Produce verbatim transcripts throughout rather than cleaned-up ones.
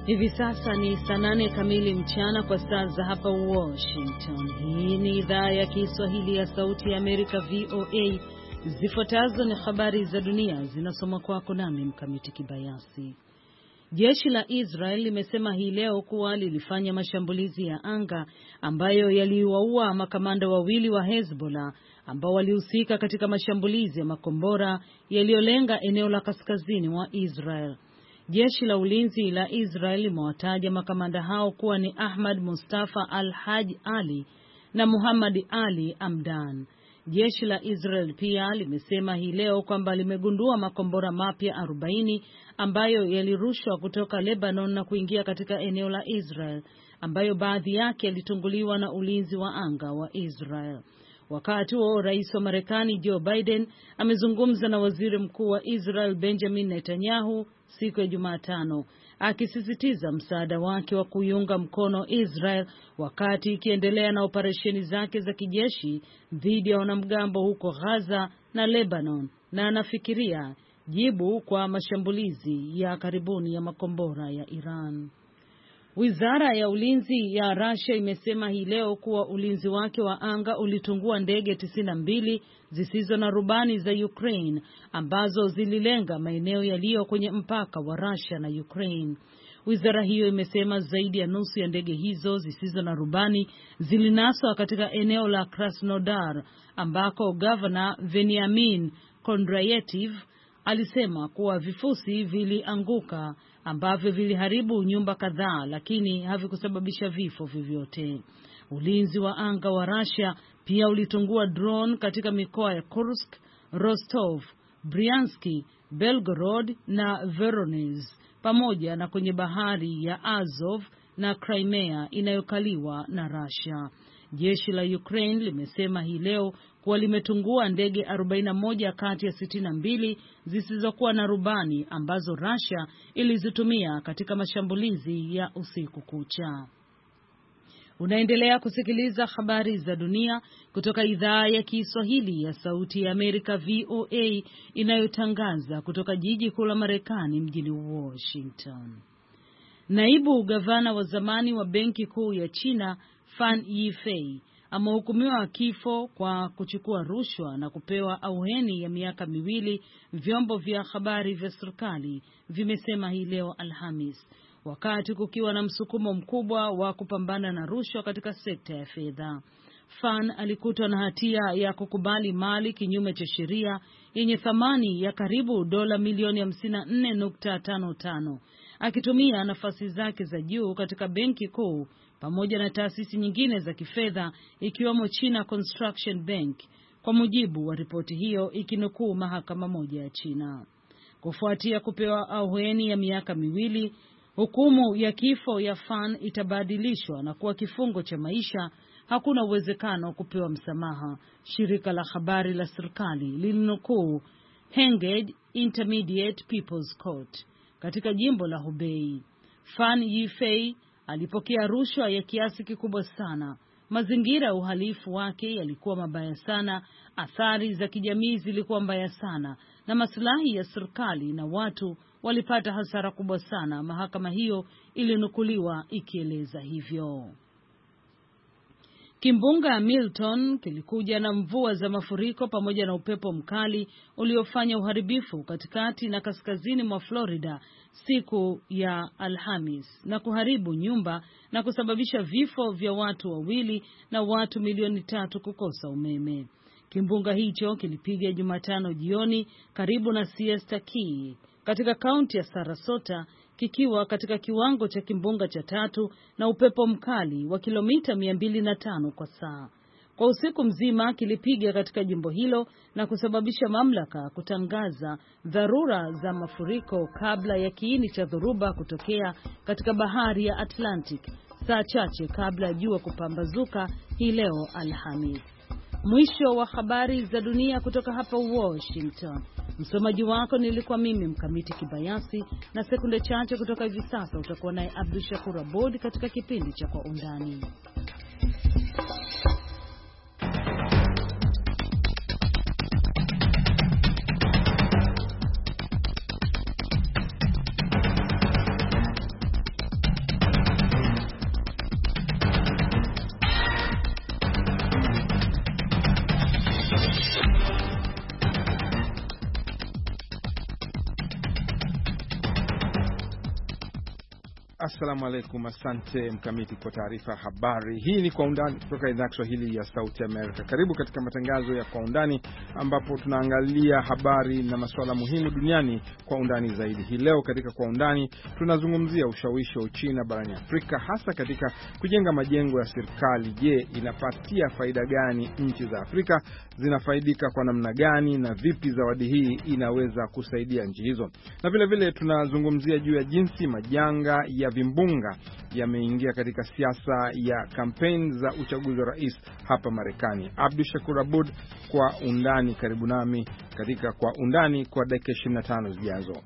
Hivi sasa ni saa nane kamili mchana kwa saa za hapa Washington. Hii ni idhaa ya Kiswahili ya Sauti ya Amerika V O A. Zifuatazo ni habari za dunia zinasoma kwako nami Mkamiti Kibayasi. Jeshi la Israel limesema hii leo kuwa lilifanya mashambulizi ya anga ambayo yaliwaua makamanda wawili wa Hezbollah ambao walihusika katika mashambulizi ya makombora yaliyolenga eneo la kaskazini wa Israel. Jeshi la ulinzi la Israel limewataja makamanda hao kuwa ni Ahmad Mustafa al-Haj Ali na Muhammad Ali Amdan. Jeshi la Israel pia limesema hii leo kwamba limegundua makombora mapya arobaini ambayo yalirushwa kutoka Lebanon na kuingia katika eneo la Israel, ambayo baadhi yake yalitunguliwa na ulinzi wa anga wa Israel. Wakati huo rais wa Marekani Joe Biden amezungumza na waziri mkuu wa Israel Benjamin Netanyahu siku ya Jumatano, akisisitiza msaada wake wa kuiunga mkono Israel wakati ikiendelea na operesheni zake za kijeshi dhidi ya wanamgambo huko Gaza na Lebanon, na anafikiria jibu kwa mashambulizi ya karibuni ya makombora ya Iran. Wizara ya ulinzi ya Russia imesema hii leo kuwa ulinzi wake wa anga ulitungua ndege tisini na mbili zisizo na rubani za Ukraine ambazo zililenga maeneo yaliyo kwenye mpaka wa Russia na Ukraine. Wizara hiyo imesema zaidi ya nusu ya ndege hizo zisizo na rubani zilinaswa katika eneo la Krasnodar ambako Governor Veniamin Kondrayev alisema kuwa vifusi vilianguka ambavyo viliharibu nyumba kadhaa, lakini havikusababisha vifo vyovyote. Ulinzi wa anga wa Russia pia ulitungua drone katika mikoa ya Kursk, Rostov, Bryansk, Belgorod na Voronezh, pamoja na kwenye bahari ya Azov na Crimea inayokaliwa na Russia. Jeshi la Ukraine limesema hii leo kuwa limetungua ndege arobaini na moja kati ya sitini na mbili zisizokuwa na rubani ambazo Russia ilizitumia katika mashambulizi ya usiku kucha. Unaendelea kusikiliza habari za dunia kutoka idhaa ya Kiswahili ya Sauti ya Amerika V O A inayotangaza kutoka jiji kuu la Marekani mjini Washington. Naibu gavana wa zamani wa Benki Kuu ya China Fan Yifei amehukumiwa kifo kwa kuchukua rushwa na kupewa auheni ya miaka miwili, vyombo vya habari vya serikali vimesema hii leo Alhamis, wakati kukiwa na msukumo mkubwa wa kupambana na rushwa katika sekta ya fedha. Fan alikutwa na hatia ya kukubali mali kinyume cha sheria yenye thamani ya karibu dola milioni hamsini na nne nukta tano tano, akitumia nafasi zake za juu katika benki kuu pamoja na taasisi nyingine za kifedha ikiwemo China Construction Bank, kwa mujibu wa ripoti hiyo ikinukuu mahakama moja ya China. Kufuatia kupewa auheni ya miaka miwili, hukumu ya kifo ya Fan itabadilishwa na kuwa kifungo cha maisha. Hakuna uwezekano kupewa msamaha, shirika la habari la serikali lilinukuu Henged Intermediate People's Court katika jimbo la Hubei. Fan Yifei alipokea rushwa ya kiasi kikubwa sana. Mazingira ya uhalifu wake yalikuwa mabaya sana, athari za kijamii zilikuwa mbaya sana, na maslahi ya serikali na watu walipata hasara kubwa sana, mahakama hiyo ilinukuliwa ikieleza hivyo. Kimbunga Milton kilikuja na mvua za mafuriko pamoja na upepo mkali uliofanya uharibifu katikati na kaskazini mwa Florida siku ya Alhamis na kuharibu nyumba na kusababisha vifo vya watu wawili na watu milioni tatu kukosa umeme. Kimbunga hicho kilipiga Jumatano jioni karibu na Siesta Key katika kaunti ya Sarasota, kikiwa katika kiwango cha kimbunga cha tatu na upepo mkali wa kilomita mia mbili na tano kwa saa. Kwa usiku mzima kilipiga katika jimbo hilo na kusababisha mamlaka kutangaza dharura za mafuriko kabla ya kiini cha dhoruba kutokea katika bahari ya Atlantic, saa chache kabla ya jua kupambazuka hii leo Alhamis. Mwisho wa habari za dunia kutoka hapa Washington. Msomaji wako nilikuwa mimi Mkamiti Kibayasi, na sekunde chache kutoka hivi sasa utakuwa naye Abdul Shakur Abud katika kipindi cha Kwa Undani. Assalamu alaikum, asante Mkamiti kwa taarifa habari. Hii ni Kwa Undani kutoka idhaa ya Kiswahili ya Sauti Amerika. Karibu katika matangazo ya Kwa Undani ambapo tunaangalia habari na masuala muhimu duniani kwa undani zaidi. Hii leo katika Kwa Undani tunazungumzia ushawishi wa Uchina barani Afrika, hasa katika kujenga majengo ya serikali. Je, inapatia faida gani nchi za Afrika? Zinafaidika kwa namna gani na vipi zawadi hii inaweza kusaidia nchi hizo? Na vile vile tunazungumzia juu ya jinsi majanga ya vimbunga yameingia katika siasa ya kampeni za uchaguzi wa rais hapa Marekani. Abdul Shakur Abud, Kwa Undani, karibu nami katika Kwa Undani kwa dakika ishirini na tano zijazo.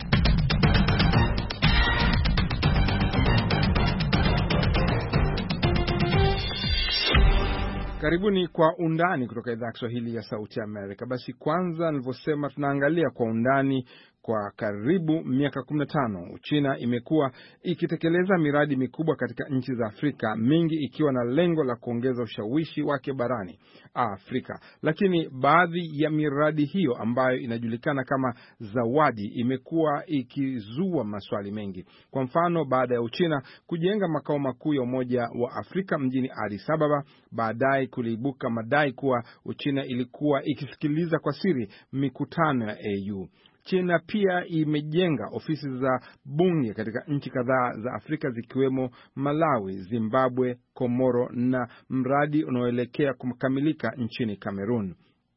Karibuni Kwa Undani kutoka idhaa ya Kiswahili ya Sauti ya Amerika. Basi kwanza nilivyosema, tunaangalia kwa undani. Kwa karibu miaka kumi na tano Uchina imekuwa ikitekeleza miradi mikubwa katika nchi za Afrika, mingi ikiwa na lengo la kuongeza ushawishi wake barani Afrika. Lakini baadhi ya miradi hiyo ambayo inajulikana kama zawadi imekuwa ikizua maswali mengi. Kwa mfano, baada ya Uchina kujenga makao makuu ya Umoja wa Afrika mjini Addis Ababa, baadaye kuliibuka madai kuwa Uchina ilikuwa ikisikiliza kwa siri mikutano ya A U. China pia imejenga ofisi za bunge katika nchi kadhaa za Afrika zikiwemo Malawi, Zimbabwe, Komoro na mradi unaoelekea kukamilika nchini Cameroon.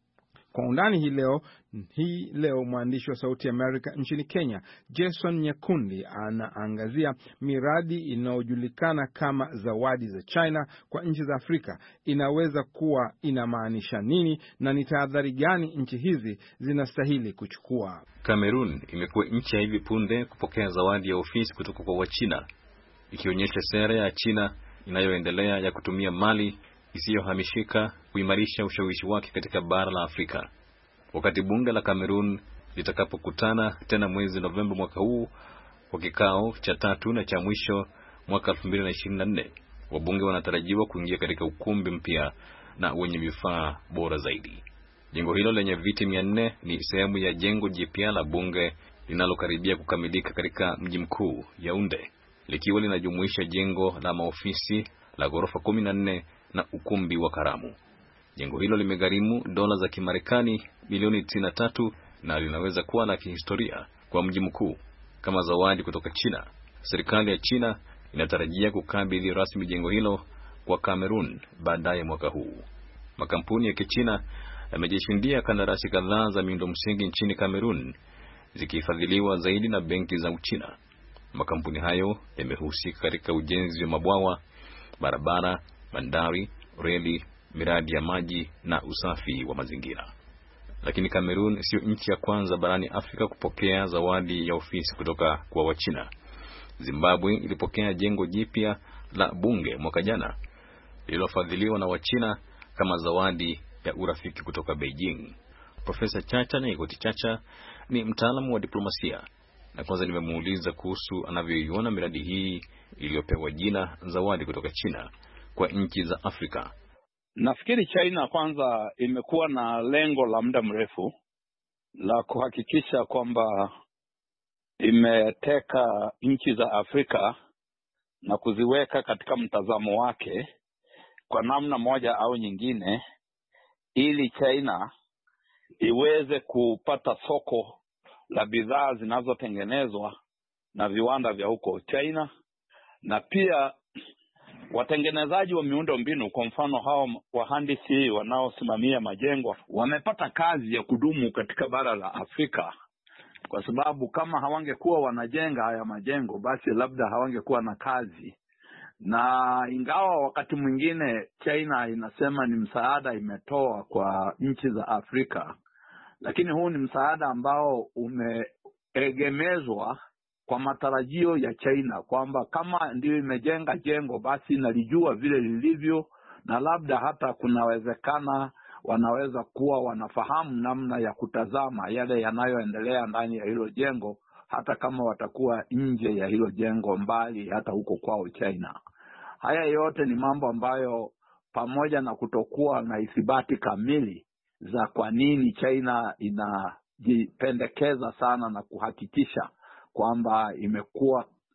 Kwa Undani hii leo hii leo mwandishi wa Sauti ya Amerika nchini Kenya, Jason Nyakundi, anaangazia miradi inayojulikana kama zawadi za China kwa nchi za Afrika. Inaweza kuwa inamaanisha nini na ni tahadhari gani nchi hizi zinastahili kuchukua? Cameroon imekuwa nchi ya hivi punde kupokea zawadi ya ofisi kutoka kwa Wachina, ikionyesha sera ya China inayoendelea ya kutumia mali isiyohamishika kuimarisha ushawishi wake katika bara la Afrika. Wakati bunge la Cameroon litakapokutana tena mwezi Novemba mwaka huu kwa kikao cha tatu na cha mwisho mwaka elfu mbili na ishirini na nne, wabunge wanatarajiwa kuingia katika ukumbi mpya na wenye vifaa bora zaidi. Jengo hilo lenye viti mia nne ni sehemu ya jengo jipya la bunge linalokaribia kukamilika katika mji mkuu Yaounde, likiwa linajumuisha jengo la maofisi la ghorofa kumi na nne na ukumbi wa karamu. Jengo hilo limegharimu dola za Kimarekani milioni tisini na tatu na linaweza kuwa la kihistoria kwa mji mkuu. Kama zawadi kutoka China, serikali ya China inatarajia kukabidhi rasmi jengo hilo kwa Cameroon baadaye mwaka huu. Makampuni ya Kichina yamejishindia kandarasi kadhaa za miundo msingi nchini Cameroon, zikifadhiliwa zaidi na benki za Uchina. Makampuni hayo yamehusika katika ujenzi wa mabwawa, barabara, bandari, reli, miradi ya maji na usafi wa mazingira. Lakini Cameroon sio nchi ya kwanza barani Afrika kupokea zawadi ya ofisi kutoka kwa Wachina. Zimbabwe ilipokea jengo jipya la bunge mwaka jana lililofadhiliwa na Wachina kama zawadi ya urafiki kutoka Beijing. Profesa Chacha Nyaigoti Chacha ni mtaalamu wa diplomasia, na kwanza nimemuuliza kuhusu anavyoiona miradi hii iliyopewa jina zawadi kutoka China kwa nchi za Afrika. Nafikiri China kwanza imekuwa na lengo la muda mrefu la kuhakikisha kwamba imeteka nchi za Afrika na kuziweka katika mtazamo wake kwa namna moja au nyingine, ili China iweze kupata soko la bidhaa zinazotengenezwa na viwanda vya huko China, na pia watengenezaji wa miundo mbinu, kwa mfano hao wahandisi wanaosimamia majengo, wamepata kazi ya kudumu katika bara la Afrika, kwa sababu kama hawangekuwa wanajenga haya majengo, basi labda hawangekuwa na kazi. Na ingawa wakati mwingine China inasema ni msaada imetoa kwa nchi za Afrika, lakini huu ni msaada ambao umeegemezwa kwa matarajio ya China, kwamba kama ndio imejenga jengo basi nalijua vile lilivyo, na labda hata kunawezekana wanaweza kuwa wanafahamu namna ya kutazama yale yanayoendelea ndani ya hilo jengo, hata kama watakuwa nje ya hilo jengo, mbali hata huko kwao China. Haya yote ni mambo ambayo, pamoja na kutokuwa na ithibati kamili za kwa nini China inajipendekeza sana na kuhakikisha kwamba imekuwa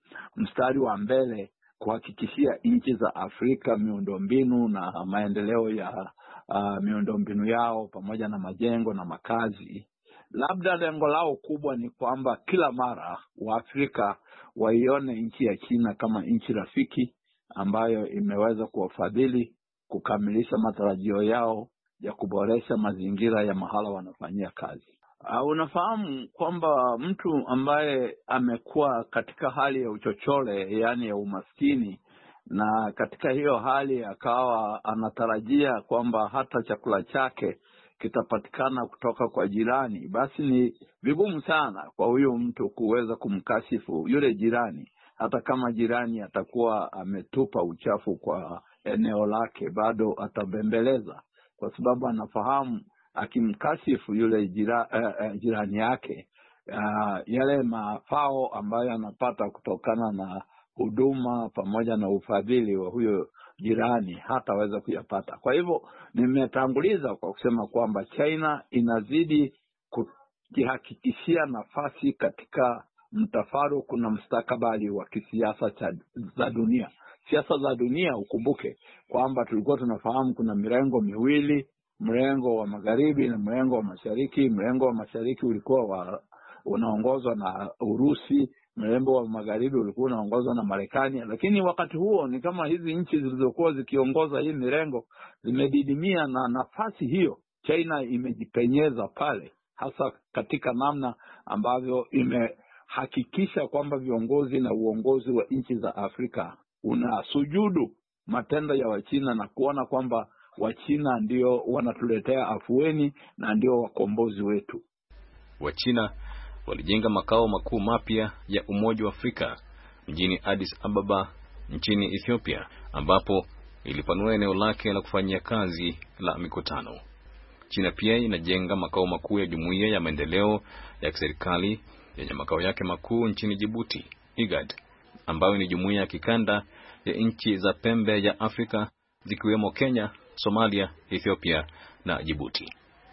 mstari wa mbele kuhakikishia nchi za Afrika miundombinu na maendeleo ya uh, miundombinu yao pamoja na majengo na makazi. Labda lengo lao kubwa ni kwamba kila mara Waafrika waione nchi ya China kama nchi rafiki ambayo imeweza kuwafadhili kukamilisha matarajio yao ya kuboresha mazingira ya mahala wanafanyia kazi. Uh, unafahamu kwamba mtu ambaye amekuwa katika hali ya uchochole, yani ya umaskini, na katika hiyo hali akawa anatarajia kwamba hata chakula chake kitapatikana kutoka kwa jirani, basi ni vigumu sana kwa huyo mtu kuweza kumkashifu yule jirani. Hata kama jirani atakuwa ametupa uchafu kwa eneo lake, bado atabembeleza, kwa sababu anafahamu akimkashifu yule jira, uh, uh, jirani yake, uh, yale mafao ambayo anapata kutokana na huduma pamoja na ufadhili wa huyo jirani hataweza kuyapata. Kwa hivyo nimetanguliza kwa kusema kwamba China inazidi kujihakikishia nafasi katika mtafaruku na mustakabali wa kisiasa za dunia. Siasa za dunia, ukumbuke kwamba tulikuwa tunafahamu kuna mirengo miwili, mrengo wa magharibi na mrengo wa mashariki. Mrengo wa mashariki ulikuwa wa, unaongozwa na Urusi, mrengo wa magharibi ulikuwa unaongozwa na Marekani. Lakini wakati huo ni kama hizi nchi zilizokuwa zikiongoza hii mirengo zimedidimia, na nafasi hiyo China imejipenyeza pale, hasa katika namna ambavyo imehakikisha kwamba viongozi na uongozi wa nchi za Afrika unasujudu matendo ya Wachina na kuona kwamba Wachina ndio wanatuletea afueni na ndio wakombozi wetu. Wachina walijenga makao makuu mapya ya Umoja wa Afrika mjini Addis Ababa nchini Ethiopia, ambapo ilipanua eneo lake la kufanyia kazi la mikutano. China pia inajenga makao makuu ya Jumuiya ya Maendeleo ya Kiserikali yenye makao yake makuu nchini Djibouti, IGAD, ambayo ni jumuiya ya kikanda ya nchi za pembe ya Afrika zikiwemo Kenya, Somalia, Ethiopia na Djibouti.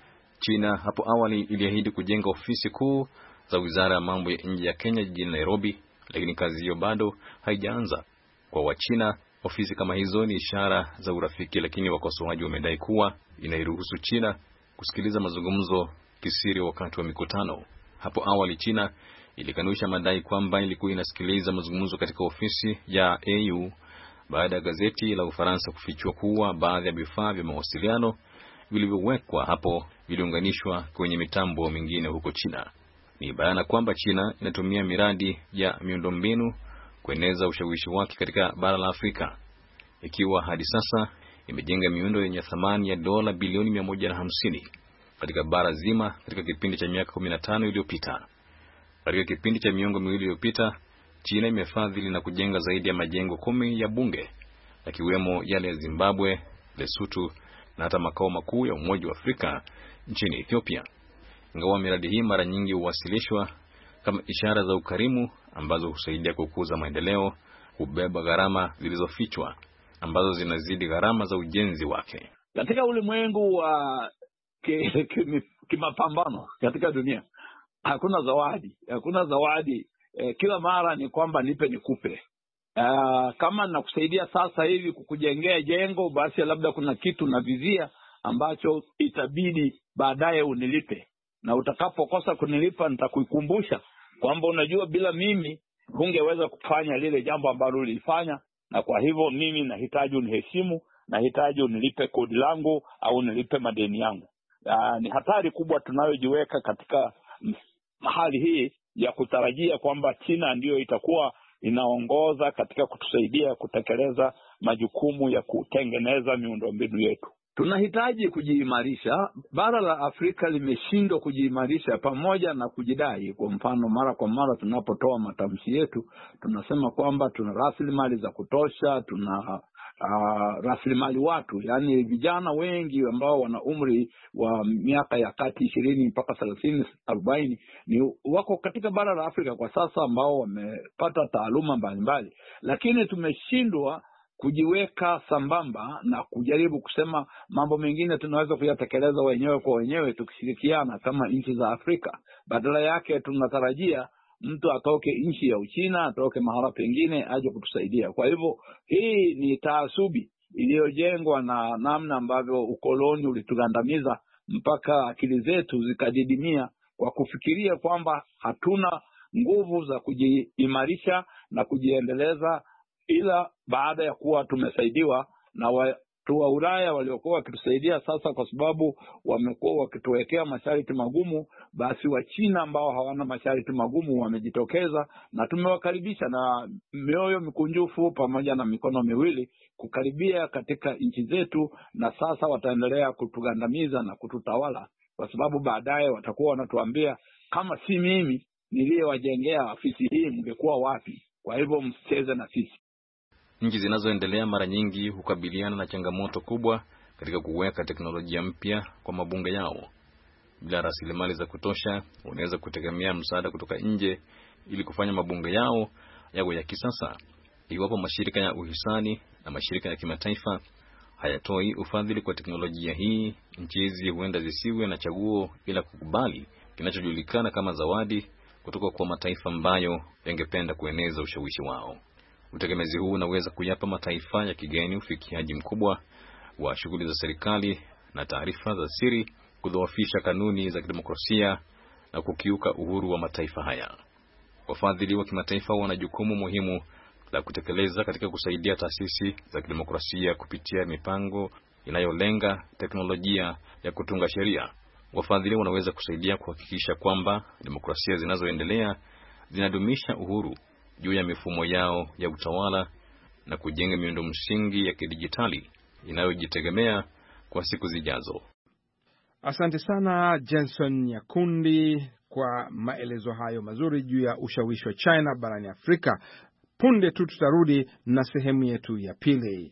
China hapo awali iliahidi kujenga ofisi kuu za Wizara ya Mambo ya Nje ya Kenya jijini Nairobi, lakini kazi hiyo bado haijaanza. Kwa Wachina, ofisi kama hizo ni ishara za urafiki, lakini wakosoaji wamedai kuwa inairuhusu China kusikiliza mazungumzo kisiri wakati wa mikutano. Hapo awali China ilikanusha madai kwamba ilikuwa inasikiliza mazungumzo katika ofisi ya A U baada ya gazeti la Ufaransa kufichua kuwa baadhi ya vifaa vya mawasiliano vilivyowekwa hapo viliunganishwa kwenye mitambo mingine huko China. Ni bayana kwamba China inatumia miradi ya miundombinu kueneza ushawishi wake katika bara la Afrika, ikiwa hadi sasa imejenga miundo yenye thamani ya dola bilioni mia moja na hamsini katika bara zima katika kipindi cha miaka kumi na tano iliyopita. Katika kipindi cha miongo miwili iliyopita, China imefadhili na kujenga zaidi ya majengo kumi ya bunge, yakiwemo yale ya Zimbabwe, Lesotho na hata makao makuu ya Umoja wa Afrika nchini Ethiopia. Ingawa miradi hii mara nyingi huwasilishwa kama ishara za ukarimu ambazo husaidia kukuza maendeleo, hubeba gharama zilizofichwa ambazo zinazidi gharama za ujenzi wake. Katika ulimwengu wa kimapambano ki, ki katika dunia, hakuna zawadi, hakuna zawadi. E, kila mara ni kwamba nipe nikupe. Uh, kama nakusaidia sasa hivi kukujengea jengo, basi labda kuna kitu na vizia ambacho itabidi baadaye unilipe, na utakapokosa kunilipa nitakuikumbusha kwamba unajua bila mimi hungeweza kufanya lile jambo ambalo ulifanya, na kwa hivyo mimi nahitaji uniheshimu, nahitaji unilipe kodi langu au unilipe madeni yangu. Uh, ni hatari kubwa tunayojiweka katika mahali hii ya kutarajia kwamba China ndiyo itakuwa inaongoza katika kutusaidia kutekeleza majukumu ya kutengeneza miundombinu yetu. Tunahitaji kujiimarisha. Bara la Afrika limeshindwa kujiimarisha pamoja na kujidai. Kwa mfano, mara kwa mara tunapotoa matamshi yetu tunasema kwamba tuna rasilimali za kutosha, tuna uh, rasilimali watu, yani vijana wengi ambao wana umri wa miaka ya kati ishirini mpaka thelathini arobaini ni wako katika bara la Afrika kwa sasa ambao wamepata taaluma mbalimbali, lakini tumeshindwa kujiweka sambamba na kujaribu kusema mambo mengine tunaweza kuyatekeleza wenyewe kwa wenyewe tukishirikiana kama nchi za Afrika. Badala yake tunatarajia mtu atoke nchi ya Uchina, atoke mahala pengine aje kutusaidia. Kwa hivyo hii ni taasubi iliyojengwa na namna ambavyo ukoloni ulitugandamiza mpaka akili zetu zikadidimia kwa kufikiria kwamba hatuna nguvu za kujiimarisha na kujiendeleza ila baada ya kuwa tumesaidiwa na watu wa Ulaya waliokuwa wakitusaidia. Sasa kwa sababu wamekuwa wakituwekea masharti magumu, basi wa China ambao hawana masharti magumu wamejitokeza na tumewakaribisha na mioyo mikunjufu pamoja na mikono miwili kukaribia katika nchi zetu, na sasa wataendelea kutugandamiza na kututawala kwa sababu baadaye watakuwa wanatuambia kama si mimi niliyewajengea afisi hii mngekuwa wapi, kwa hivyo msicheze na sisi. Nchi zinazoendelea mara nyingi hukabiliana na changamoto kubwa katika kuweka teknolojia mpya kwa mabunge yao. Bila rasilimali za kutosha, wanaweza kutegemea msaada kutoka nje ili kufanya mabunge yao yawe ya kisasa. Iwapo mashirika ya uhisani na mashirika ya kimataifa hayatoi ufadhili kwa teknolojia hii, nchi hizi huenda zisiwe na chaguo ila kukubali kinachojulikana kama zawadi kutoka kwa mataifa ambayo yangependa kueneza ushawishi wao. Utegemezi huu unaweza kuyapa mataifa ya kigeni ufikiaji mkubwa wa shughuli za serikali na taarifa za siri, kudhoofisha kanuni za kidemokrasia na kukiuka uhuru wa mataifa haya. Wafadhili wa kimataifa wana jukumu muhimu la kutekeleza katika kusaidia taasisi za kidemokrasia kupitia mipango inayolenga teknolojia ya kutunga sheria. Wafadhili wanaweza kusaidia kuhakikisha kwamba demokrasia zinazoendelea zinadumisha uhuru juu ya mifumo yao ya utawala na kujenga miundo msingi ya kidijitali inayojitegemea kwa siku zijazo. Asante sana Jenson Nyakundi kwa maelezo hayo mazuri juu ya ushawishi wa China barani Afrika. Punde tu tutarudi na sehemu yetu ya pili.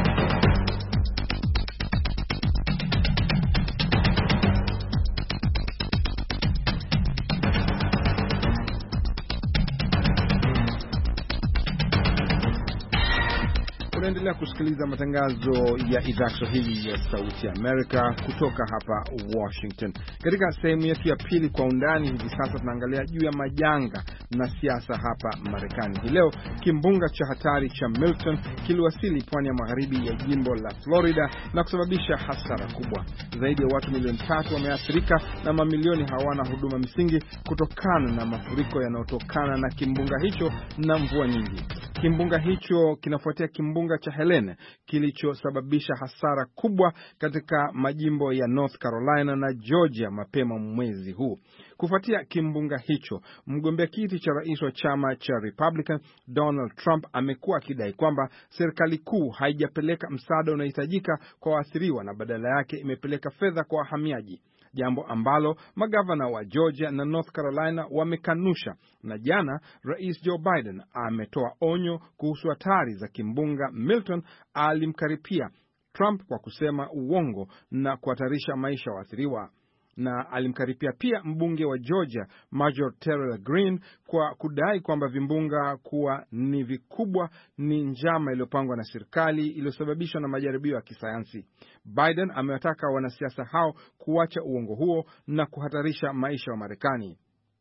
Unaendelea kusikiliza matangazo ya idhaa Kiswahili ya Sauti ya Amerika kutoka hapa Washington. Katika sehemu yetu ya pili kwa undani hivi sasa tunaangalia juu ya majanga na siasa hapa Marekani. Hii leo kimbunga cha hatari cha Milton kiliwasili pwani ya magharibi ya jimbo la Florida na kusababisha hasara kubwa. Zaidi ya watu milioni tatu wameathirika na mamilioni hawana huduma msingi kutokana na mafuriko yanayotokana na kimbunga hicho na mvua nyingi. Kimbunga hicho kinafuatia kimbunga cha Helene kilichosababisha hasara kubwa katika majimbo ya North Carolina na Georgia mapema mwezi huu. Kufuatia kimbunga hicho, mgombea kiti cha rais wa chama cha Republican Donald Trump amekuwa akidai kwamba serikali kuu haijapeleka msaada unaohitajika kwa waathiriwa na badala yake imepeleka fedha kwa wahamiaji, jambo ambalo magavana wa Georgia na North Carolina wamekanusha. Na jana Rais Joe Biden ametoa onyo kuhusu hatari za kimbunga Milton. Alimkaripia Trump kwa kusema uongo na kuhatarisha maisha ya waathiriwa, na alimkaripia pia mbunge wa Georgia Major Terrell Green kwa kudai kwamba vimbunga kuwa ni vikubwa ni njama iliyopangwa na serikali iliyosababishwa na majaribio ya kisayansi. Biden amewataka wanasiasa hao kuacha uongo huo na kuhatarisha maisha ya Marekani.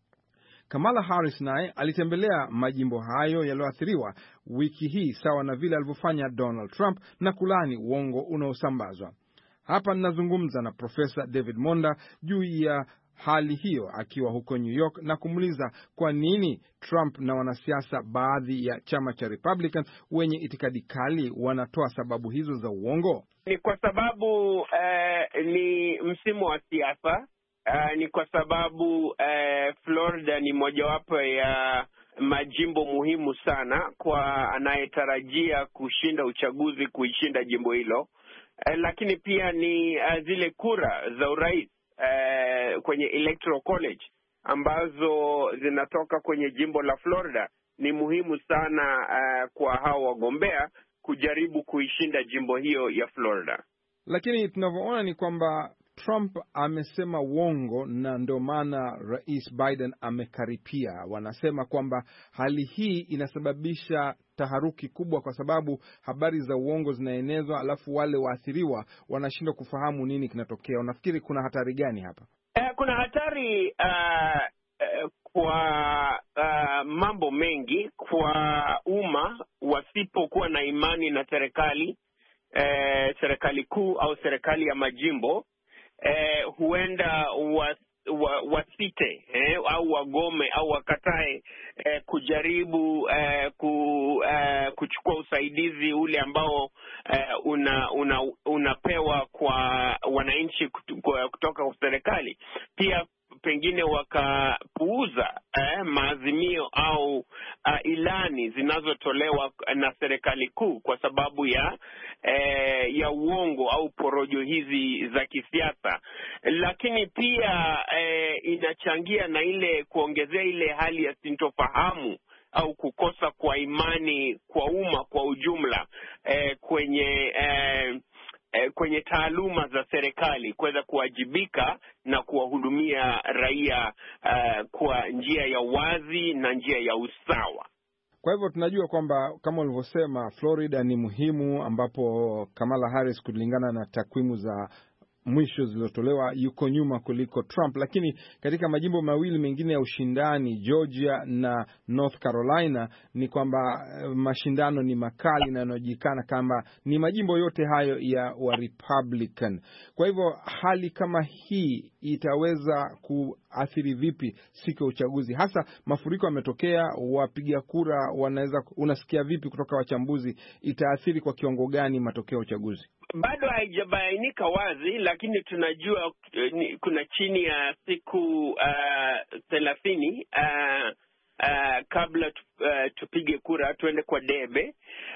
Kamala Harris naye alitembelea majimbo hayo yaliyoathiriwa wiki hii sawa na vile alivyofanya Donald Trump na kulani uongo unaosambazwa. Hapa ninazungumza na Profesa David Monda juu ya hali hiyo akiwa huko New York na kumuuliza kwa nini Trump na wanasiasa baadhi ya chama cha Republican wenye itikadi kali wanatoa sababu hizo za uongo. Ni kwa sababu uh, ni msimu wa siasa. Uh, ni kwa sababu uh, Florida ni mojawapo ya majimbo muhimu sana kwa anayetarajia kushinda uchaguzi kuishinda jimbo hilo. Uh, lakini pia ni uh, zile kura za urais uh, kwenye Electoral College ambazo zinatoka kwenye jimbo la Florida ni muhimu sana uh, kwa hao wagombea kujaribu kuishinda jimbo hiyo ya Florida. Lakini tunavyoona ni kwamba Trump amesema uongo na ndio maana Rais Biden amekaripia. Wanasema kwamba hali hii inasababisha taharuki kubwa kwa sababu habari za uongo zinaenezwa alafu wale waathiriwa wanashindwa kufahamu nini kinatokea. Unafikiri kuna hatari gani hapa? Eh, kuna hatari uh, uh, kwa uh, mambo mengi kwa umma wasipokuwa na imani na serikali eh, serikali kuu au serikali ya majimbo, eh, huenda was, wa, wasite eh, au wagome au wakatae eh, kujaribu eh, ku, eh, kuchukua usaidizi ule ambao eh, una, una, unapewa kwa wananchi kutoka kwa serikali. Pia pengine wakapuuza eh, maazimio au uh, ilani zinazotolewa na serikali kuu kwa sababu ya eh, ya uongo au porojo hizi za kisiasa. Lakini pia eh, inachangia na ile kuongezea ile hali ya sintofahamu au kukosa kwa imani kwa umma kwa ujumla eh, kwenye eh, kwenye taaluma za serikali kuweza kuwajibika na kuwahudumia raia uh, kwa njia ya wazi na njia ya usawa. Kwa hivyo tunajua kwamba kama ulivyosema, Florida ni muhimu, ambapo Kamala Harris kulingana na takwimu za mwisho zilizotolewa yuko nyuma kuliko Trump, lakini katika majimbo mawili mengine ya ushindani, Georgia na North Carolina, ni kwamba mashindano ni makali na yanajulikana kama ni majimbo yote hayo ya wa Republican. Kwa hivyo hali kama hii itaweza kuathiri vipi siku ya uchaguzi? Hasa mafuriko yametokea, wapiga kura wanaweza, unasikia vipi kutoka wachambuzi, itaathiri kwa kiwango gani matokeo ya uchaguzi? Bado haijabainika wazi, lakini tunajua uh, kuna chini ya siku uh, thelathini uh, uh, kabla tu, uh, tupige kura tuende kwa debe,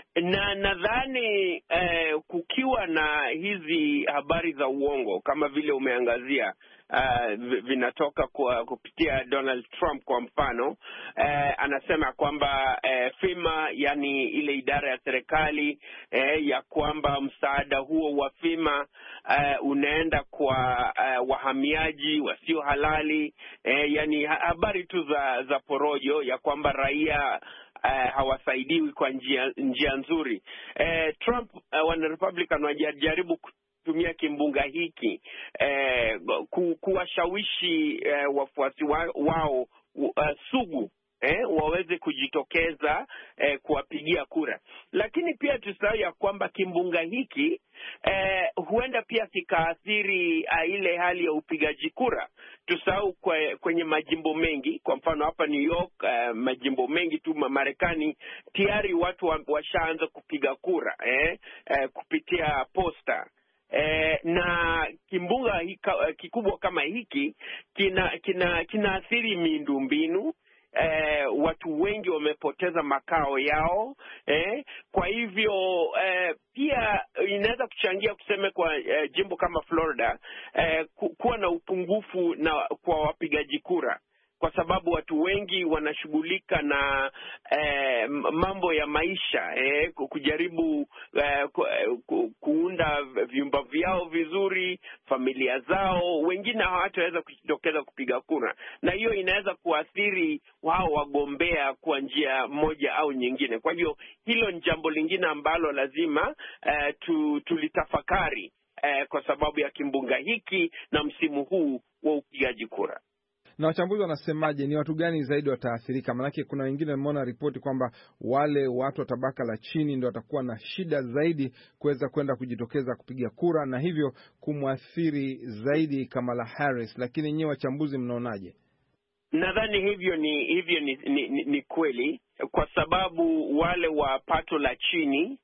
na nadhani uh, kukiwa na hizi habari za uongo kama vile umeangazia Uh, vinatoka kwa kupitia Donald Trump kwa mfano, uh, anasema kwamba uh, FEMA, yani ile idara ya serikali uh, ya kwamba msaada huo wa FEMA uh, unaenda kwa uh, wahamiaji wasio halali, uh, yani habari tu za za porojo ya kwamba raia Uh, hawasaidiwi kwa njia njia nzuri. Uh, Trump uh, wana Republican wanajaribu kutumia kimbunga hiki eh, ku, kuwashawishi eh, wafuasi wa, wao uh, sugu eh, waweze kujitokeza eh, kuwapigia kura. Lakini pia tusahau ya kwamba kimbunga hiki eh, huenda pia kikaathiri uh, ile hali ya upigaji kura. Tusahau kwe, kwenye majimbo mengi, kwa mfano hapa New York, uh, majimbo mengi tu Marekani tayari watu wa, washaanza kupiga kura eh, eh, kupitia posta. Eh, na kimbunga hika, kikubwa kama hiki kina kina kinaathiri miundombinu. Eh, watu wengi wamepoteza makao yao eh, kwa hivyo eh, pia inaweza kuchangia kuseme kwa eh, jimbo kama Florida eh, ku, kuwa na upungufu na kwa wapigaji kura, kwa sababu watu wengi wanashughulika na eh, mambo ya maisha eh, kujaribu eh, ku, ku, kuunda vyumba vyao vizuri, familia zao. Wengine hawataweza kujitokeza kupiga kura, na hiyo inaweza kuathiri wao wagombea kwa njia moja au nyingine. Kwa hivyo hilo ni jambo lingine ambalo lazima eh, tu, tulitafakari eh, kwa sababu ya kimbunga hiki na msimu huu wa upigaji kura. Na wachambuzi wanasemaje, ni watu gani zaidi wataathirika? Maanake kuna wengine wameona ripoti kwamba wale watu wa tabaka la chini ndio watakuwa na shida zaidi kuweza kwenda kujitokeza kupiga kura, na hivyo kumwathiri zaidi Kamala Harris. Lakini nyewe wachambuzi mnaonaje? Nadhani hivyo ni hivyo ni, ni, ni, ni kweli, kwa sababu wale wa pato la chini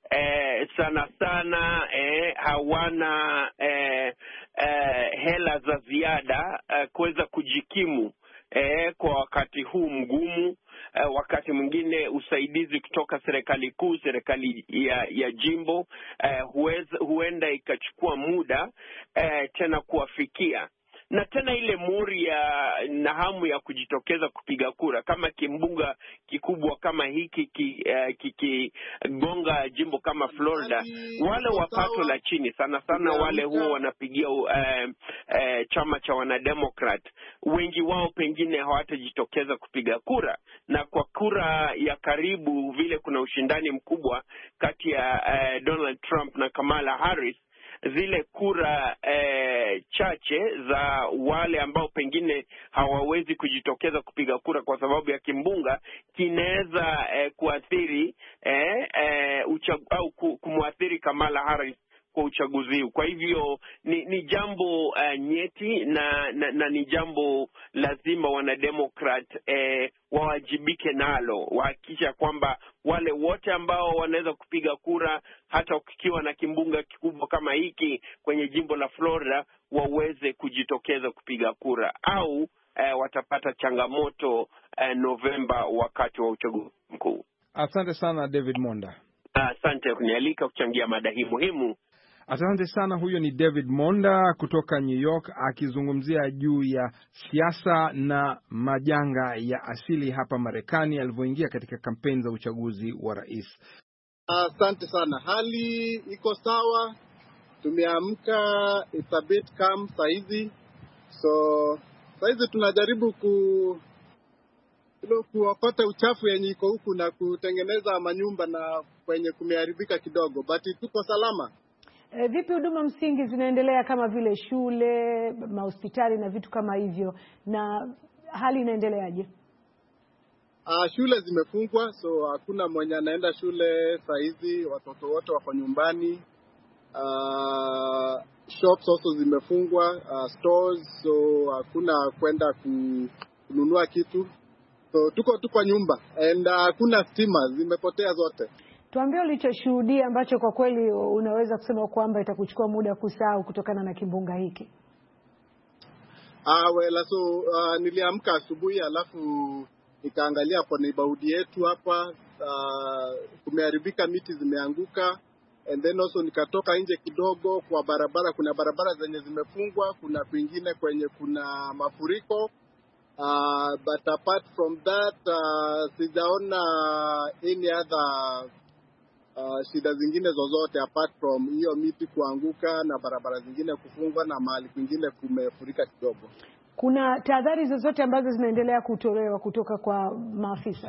Eh, sana sana eh, hawana eh, eh, hela za ziada eh, kuweza kujikimu eh, kwa wakati huu mgumu. Eh, wakati mwingine usaidizi kutoka serikali kuu, serikali ya, ya jimbo eh, huweza, huenda ikachukua muda eh, tena kuwafikia. Na tena ile muri ya na hamu ya kujitokeza kupiga kura, kama kimbunga kikubwa kama hiki kikigonga uh, jimbo kama Florida, wale wa pato la chini sana sana wale huwa wanapigia uh, uh, chama cha wanademokrat, wengi wao pengine hawatajitokeza kupiga kura. Na kwa kura ya karibu vile kuna ushindani mkubwa kati ya uh, Donald Trump na Kamala Harris, zile kura eh, eh, chache za wale ambao pengine hawawezi kujitokeza kupiga kura kwa sababu ya kimbunga kinaweza eh, kuathiri eh, eh, au kumwathiri Kamala Harris kwa uchaguzi huu. Kwa hivyo ni, ni jambo uh, nyeti na, na na ni jambo lazima wanademokrat eh, wawajibike nalo, wahakikisha kwamba wale wote ambao wanaweza kupiga kura hata ukiwa na kimbunga kikubwa kama hiki kwenye jimbo la Florida waweze kujitokeza kupiga kura au eh, watapata changamoto eh, Novemba wakati wa uchaguzi mkuu. Asante sana David Monda. Asante uh, kunialika kuchangia mada hii muhimu. Asante sana. Huyo ni David Monda kutoka New York akizungumzia juu ya siasa na majanga ya asili hapa Marekani alivyoingia katika kampeni za uchaguzi wa rais. Asante sana. Hali iko sawa. Tumeamka, it's a bit calm saizi. So saizi tunajaribu ku ilo kuokota uchafu yenye iko huku na kutengeneza manyumba na kwenye kumeharibika kidogo, but tuko salama. E, vipi huduma msingi zinaendelea kama vile shule, mahospitali na vitu kama hivyo, na hali inaendeleaje? Uh, shule zimefungwa, so hakuna mwenye anaenda shule saa hizi, watoto wote wako nyumbani. Uh, shops also zimefungwa, uh, stores, so hakuna kwenda kununua kitu. So tuko tuko nyumba and hakuna uh, stima zimepotea zote. Tuambie ulichoshuhudia ambacho kwa kweli unaweza kusema kwamba itakuchukua muda kusahau kutokana na kimbunga hiki. Ah, well, so uh, niliamka asubuhi alafu nikaangalia kwa neighborhood yetu hapa, uh, kumeharibika, miti zimeanguka, and then also nikatoka nje kidogo kwa barabara, kuna barabara zenye zimefungwa, kuna kwingine kwenye kuna mafuriko. Uh, but apart from that, uh, sijaona any other Uh, shida zingine zozote apart from hiyo miti kuanguka na barabara zingine kufungwa na mahali kwingine kumefurika kidogo. Kuna tahadhari zozote ambazo zinaendelea kutolewa kutoka kwa maafisa?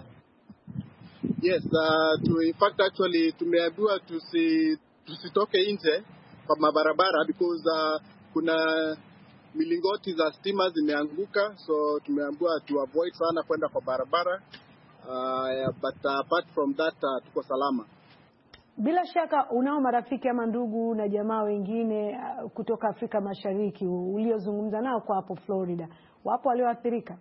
Yes, uh, to, in fact actually tumeambiwa tusi tusitoke nje kwa mabarabara because uh, kuna milingoti za stima zimeanguka, so tumeambiwa to avoid sana kwenda kwa barabara. Uh, yeah, but uh, apart from that uh, tuko salama. Bila shaka unao marafiki ama ndugu na jamaa wengine uh, kutoka Afrika Mashariki uliozungumza nao kwa hapo Florida, wapo walioathirika?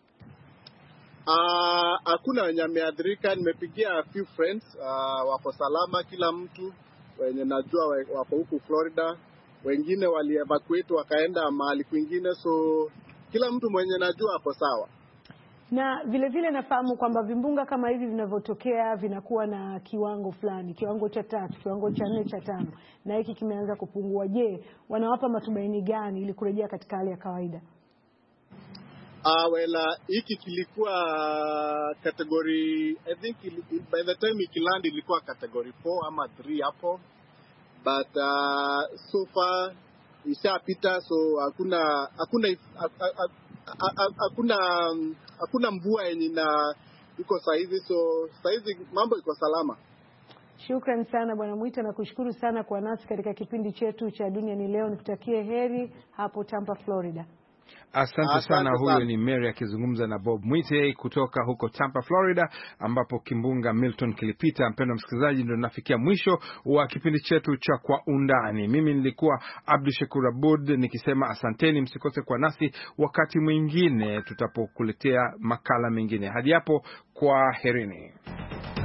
Ah, uh, hakuna wenye wameathirika. Nimepigia a few friends, uh, wako salama kila mtu, wenye najua wako huku Florida. Wengine wali evacuate wakaenda mahali kwingine, so kila mtu mwenye najua hapo sawa. Na vile vile nafahamu kwamba vimbunga kama hivi vinavyotokea vinakuwa na kiwango fulani, kiwango cha tatu, kiwango cha nne, cha tano, na hiki kimeanza kupungua. Je, wanawapa matumaini gani ili kurejea katika hali ya kawaida? Ah, uh, well, uh, hiki kilikuwa uh, category, I think il, by the time ikiland ilikuwa category four ama three hapo, but uh, so far ishapita, so hakuna hakuna hakuna hakuna mvua yenye na iko saizi, so saizi mambo iko salama. Shukran sana Bwana Mwita, na kushukuru sana kwa nasi katika kipindi chetu cha Dunia ni Leo. Nikutakie heri hapo Tampa, Florida. Asante, Asante sana. Huyo ni Mary akizungumza na Bob Mwite kutoka huko Tampa, Florida, ambapo kimbunga Milton kilipita. Mpendwa msikilizaji, ndio nafikia mwisho wa kipindi chetu cha Kwa Undani. Mimi nilikuwa Abdul Shakur Abud nikisema asanteni, msikose kwa nasi wakati mwingine tutapokuletea makala mengine. Hadi hapo, kwa herini.